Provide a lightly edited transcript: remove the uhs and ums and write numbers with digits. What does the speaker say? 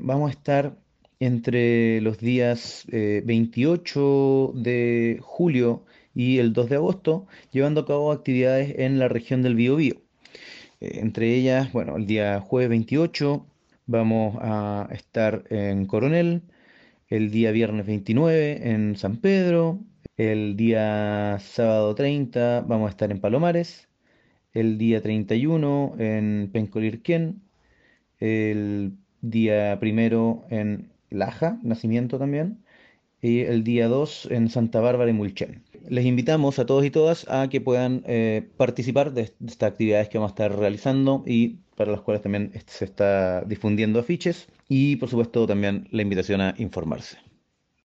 vamos a estar entre los días 28 de julio y el 2 de agosto llevando a cabo actividades en la región del Biobío. Entre ellas, bueno, el día jueves 28 vamos a estar en Coronel, el día viernes 29 en San Pedro, el día sábado 30 vamos a estar en Palomares, el día 31 en Pencolirquén, el día primero en Laja, Nacimiento también, y el día 2 en Santa Bárbara y Mulchen. Les invitamos a todos y todas a que puedan participar de estas actividades que vamos a estar realizando y para las cuales también se está difundiendo afiches y por supuesto también la invitación a informarse.